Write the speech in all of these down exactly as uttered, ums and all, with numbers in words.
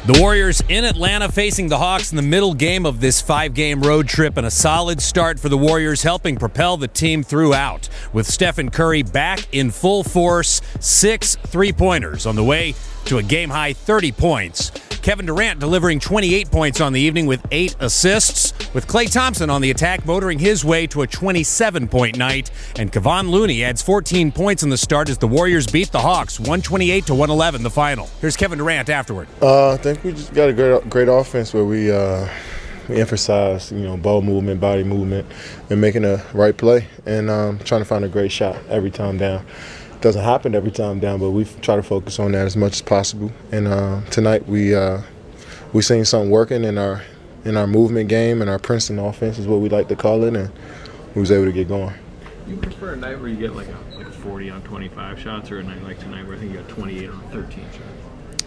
The Warriors in Atlanta facing the Hawks in the middle game of this five-game road trip, and a solid start for the Warriors, helping propel the team throughout. With Stephen Curry back in full force, six three-pointers on the way to a game-high thirty points. Kevin Durant delivering twenty-eight points on the evening with eight assists, with Klay Thompson on the attack motoring his way to a twenty-seven point night, and Kevon Looney adds fourteen points in the start as the Warriors beat the Hawks one twenty-eight to one eleven the final. Here's Kevin Durant afterward. Uh, I think we just got a great, great offense where we uh, we emphasize, you know, ball movement, body movement, and making a right play, and um, trying to find a great shot every time down. Doesn't happen every time down, but we try to focus on that as much as possible. And uh, tonight we uh, we seen something working in our in our movement game, and our Princeton offense is what we like to call it, and we was able to get going. You prefer a night where you get like a like forty on twenty-five shots, or a night like tonight where I think you got twenty-eight on thirteen shots?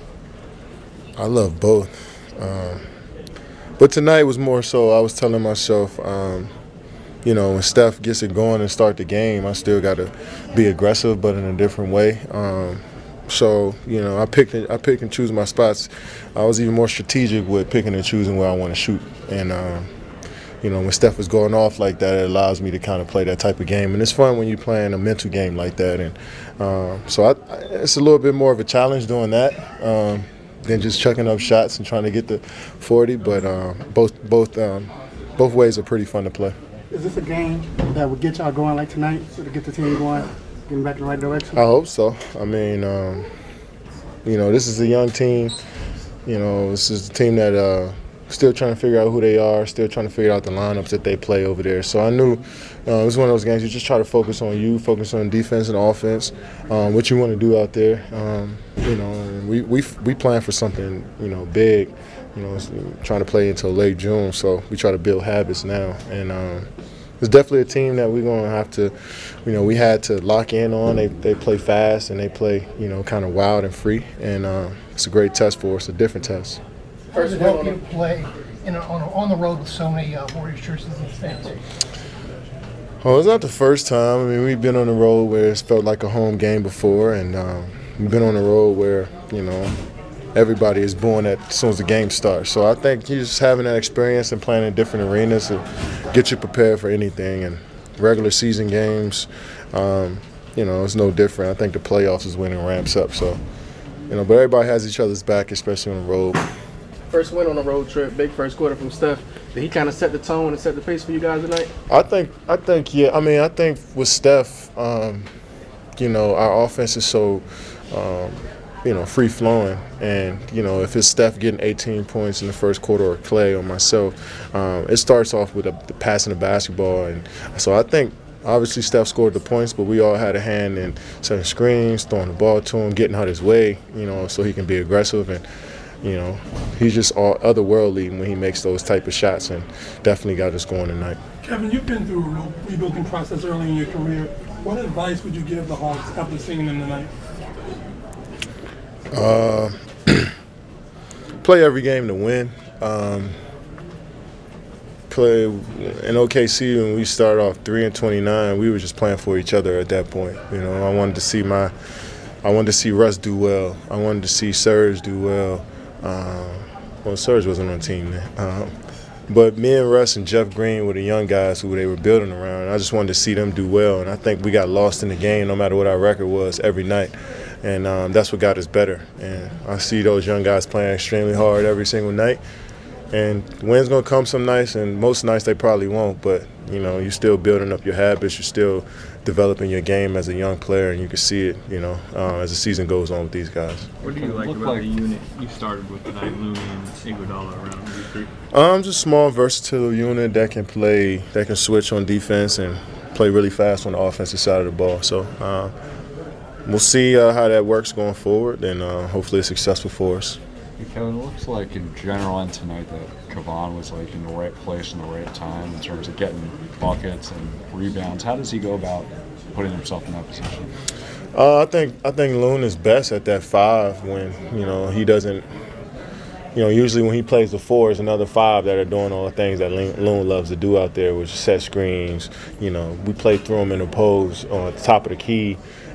I love both, um, but tonight was more so. I was telling myself. Um, You know, when Steph gets it going and start the game, I still got to be aggressive, but in a different way. Um, so, you know, I picked I pick and choose my spots. I was even more strategic with picking and choosing where I want to shoot. And, um, you know, when Steph is going off like that, it allows me to kind of play that type of game. And it's fun when you're playing a mental game like that. And um, so I, it's a little bit more of a challenge doing that um, than just chucking up shots and trying to get to forty. But um, both both um, both ways are pretty fun to play. Is this a game that would get y'all going like tonight, to get the team going, getting back in the right direction? I hope so. I mean, um, you know, this is a young team. You know, this is a team that uh, still trying to figure out who they are, still trying to figure out the lineups that they play over there. So I knew uh, it was one of those games you just try to focus on you, focus on defense and offense, um, what you want to do out there. Um, you know, and we we we plan for something, you know, big. You know, trying to play until late June, so we try to build habits now. And um, it's definitely a team that we're going to have to, you know, we had to lock in on. They they play fast and they play, you know, kind of wild and free. And uh, it's a great test for us, a different test. How does it help you play in a, on, a, on the road with so many uh, Warriors jerseys and fans? Oh, it's not the first time. I mean, we've been on the road where it's felt like a home game before, and um, we've been on the road where, you know, everybody is born at as soon as the game starts. So I think just having that experience and playing in different arenas will get you prepared for anything. And regular season games, um, you know, it's no different. I think the playoffs is when it ramps up. So, you know, but everybody has each other's back, especially on the road. First win on a road trip, big first quarter from Steph. Did he kind of set the tone and set the pace for you guys tonight? I think, I think, yeah. I mean, I think with Steph, um, you know, our offense is so um, – you know, free-flowing. And, you know, if it's Steph getting eighteen points in the first quarter or Klay or myself, um, it starts off with a, the passing the basketball. And so I think, obviously, Steph scored the points, but we all had a hand in setting screens, throwing the ball to him, getting out his way, you know, so he can be aggressive. And, you know, he's just all otherworldly when he makes those type of shots, and definitely got us going tonight. Kevin, you've been through a rebuilding process early in your career. What advice would you give the Hawks after seeing them tonight? Uh, play every game to win. Um, play in O K C when we started off three and twenty-nine. We were just playing for each other at that point. You know, I wanted to see my, I wanted to see Russ do well. I wanted to see Serge do well. Um, well, Serge wasn't on the team then. Um, but me and Russ and Jeff Green were the young guys who they were building around. I just wanted to see them do well, and I think we got lost in the game no matter what our record was every night. And um, that's what got us better. And I see those young guys playing extremely hard every single night. And the win's going to come some nights, and most nights they probably won't. But, you know, you're still building up your habits. You're still developing your game as a young player, and you can see it, you know, uh, as the season goes on with these guys. What do you like about like the unit you started with tonight, Looney and Iguodala around you three? Um, just a small, versatile unit that can play, that can switch on defense and play really fast on the offensive side of the ball. So, uh, we'll see uh, how that works going forward, and uh, hopefully it's successful for us. Hey Kevin, it looks like in general on tonight that Kevon was like in the right place in the right time in terms of getting buckets and rebounds. How does he go about putting himself in that position? Uh, I think I think Loon is best at that five when, you know, he doesn't, you know, usually when he plays the four, it's another five that are doing all the things that Loon loves to do out there, which is set screens. You know, we play through him in the pose on the top of the key,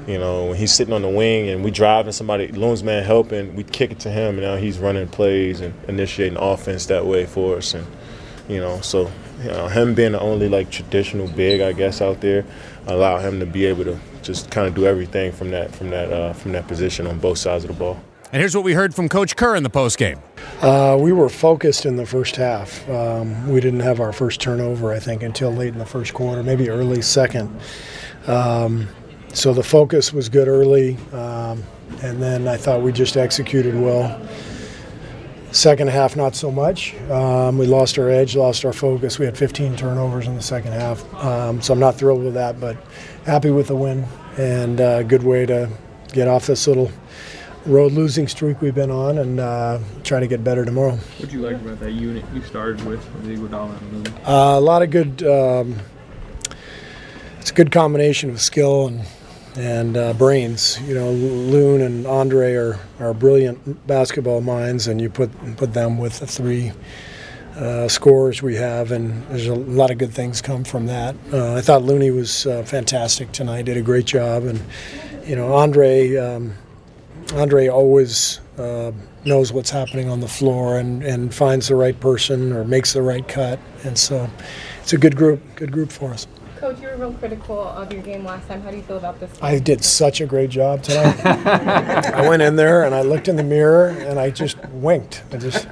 You know, when he's sitting on the wing and we driving somebody, Loon's man helping, we kick it to him, and now he's running plays and initiating offense that way for us. And you know, so you know, him being the only like traditional big, I guess, out there, allow him to be able to just kind of do everything from that from that uh, from that position on both sides of the ball. And here's what we heard from Coach Kerr in the postgame. Uh, we were focused in the first half. Um, we didn't have our first turnover, I think, until late in the first quarter, maybe early second. Um, so the focus was good early, um, and then I thought we just executed well. Second half, not so much. Um, we lost our edge, lost our focus. We had fifteen turnovers in the second half, um, so I'm not thrilled with that, but happy with the win, and a uh, good way to get off this little road losing streak we've been on and uh, try to get better tomorrow. What did you like about that unit you started with, Iguodala and Loon? Uh, a lot of good. Um, it's a good combination of skill and and uh, brains. You know, Loon and Andre are, are brilliant basketball minds, and you put put them with the three uh, scorers we have, and there's a lot of good things come from that. Uh, I thought Looney was uh, fantastic tonight. Did a great job, and you know, Andre. Um, Andre always uh, knows what's happening on the floor and, and finds the right person or makes the right cut. And so it's a good group, good group for us. Coach, you were real critical of your game last time. How do you feel about this game? I did such a great job tonight. I went in there and I looked in the mirror and I just winked. I just...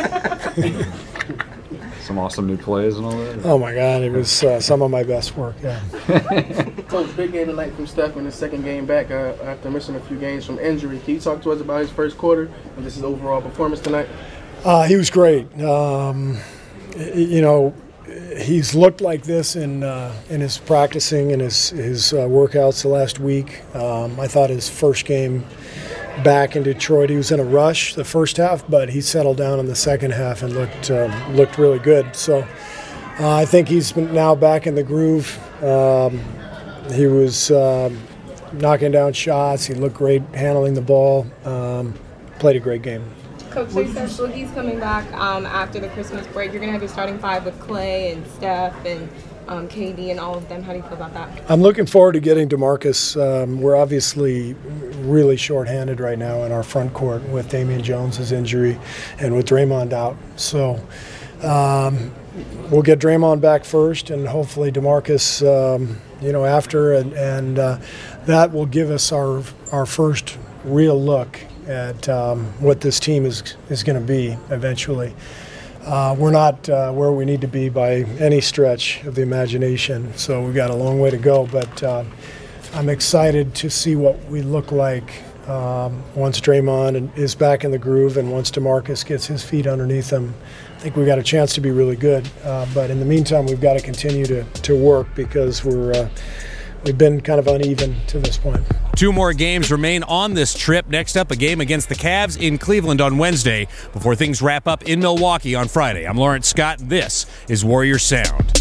Some awesome new plays and all that? Oh, my God. It was uh, some of my best work, yeah. Coach, big game tonight from Steph in his second game back uh, after missing a few games from injury. Can you talk to us about his first quarter and just his overall performance tonight? Uh, he was great. Um, you know, he's looked like this in uh, in his practicing and his, his uh, workouts the last week. Um, I thought his first game back in Detroit, he was in a rush the first half, but he settled down in the second half and looked um, looked really good. So uh, I think he's been now back in the groove. Um, he was um, knocking down shots. He looked great handling the ball. Um, played a great game. Coach, so you said Boogie's coming back um, after the Christmas break. You're going to have your starting five with Clay and Steph and um, K D and all of them. How do you feel about that? I'm looking forward to getting DeMarcus. Um, we're obviously really shorthanded right now in our front court with Damian Jones' injury and with Draymond out. So um, we'll get Draymond back first and hopefully DeMarcus, um, you know, after, and, and uh, that will give us our our first real look at um, what this team is is going to be eventually. Uh, we're not uh, where we need to be by any stretch of the imagination, so we've got a long way to go, but uh, I'm excited to see what we look like um, once Draymond is back in the groove and once DeMarcus gets his feet underneath him. I think we've got a chance to be really good, uh, but in the meantime, we've got to continue to, to work because we're uh, we've been kind of uneven to this point. Two more games remain on this trip. Next up, a game against the Cavs in Cleveland on Wednesday before things wrap up in Milwaukee on Friday. I'm Lawrence Scott, and this is Warrior Sound.